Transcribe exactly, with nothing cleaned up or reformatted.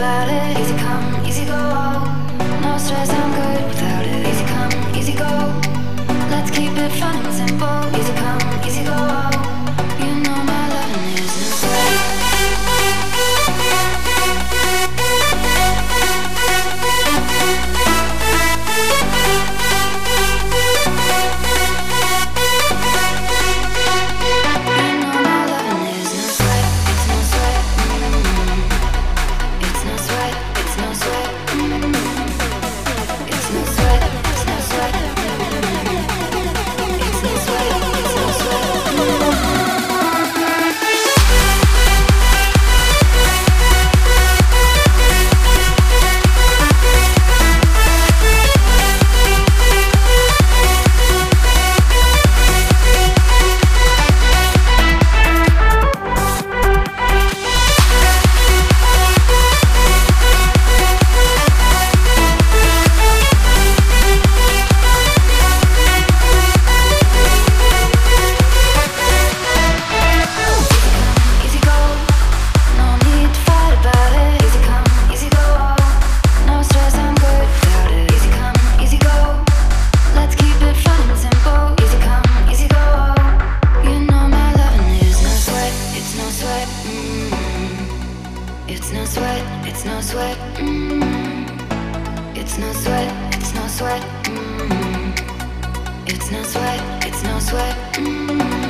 about it. Easy come, easy go. No stress, I'm good without it. Easy come, easy go. Let's keep it fun and simple. Easy come, easy go. You know my loving is no sweat. It's no sweat, it's no sweat, mm. It's no sweat, it's no sweat, mm. It's no sweat, it's no sweat, mm.